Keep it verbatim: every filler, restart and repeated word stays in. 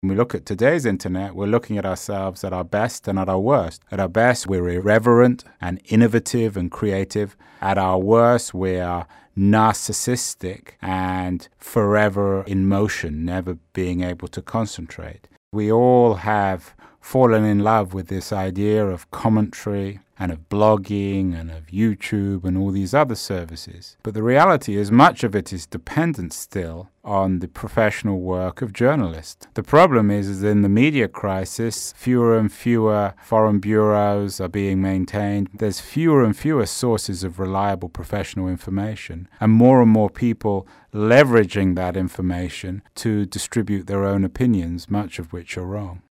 When we look at today's internet, we're looking at ourselves at our best and at our worst. At our best, we're irreverent and innovative and creative. At our worst, we are narcissistic and forever in motion, never being able to concentrate. We all have fallen in love with this idea of commentary and of blogging and of YouTube and all these other services. But the reality is much of it is dependent still on the professional work of journalists. The problem is, is in the media crisis, fewer and fewer foreign bureaus are being maintained. There's fewer and fewer sources of reliable professional information, and more and more people leveraging that information to distribute their own opinions, much of which are wrong.